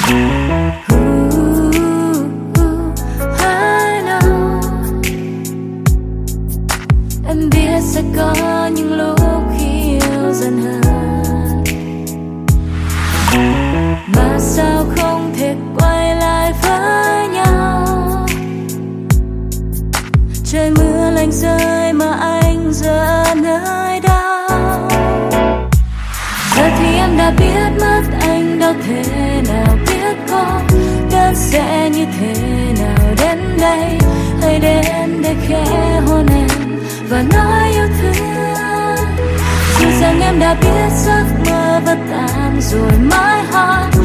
I know. Em biết sẽ có những lúc khi yêu dần hơn, mà sao không thể quay lại với nhau. Trời mưa lạnh rơi mà anh giờ ở nơi đâu. Giờ thì em đã biết mất anh đâu thể nào biết có đơn sẽ như thế nào đến đây. Hãy đến để khẽ hôn em và nói yêu thương. Dù rằng em đã biết giấc mơ vẫn tàn rồi mãi hỏi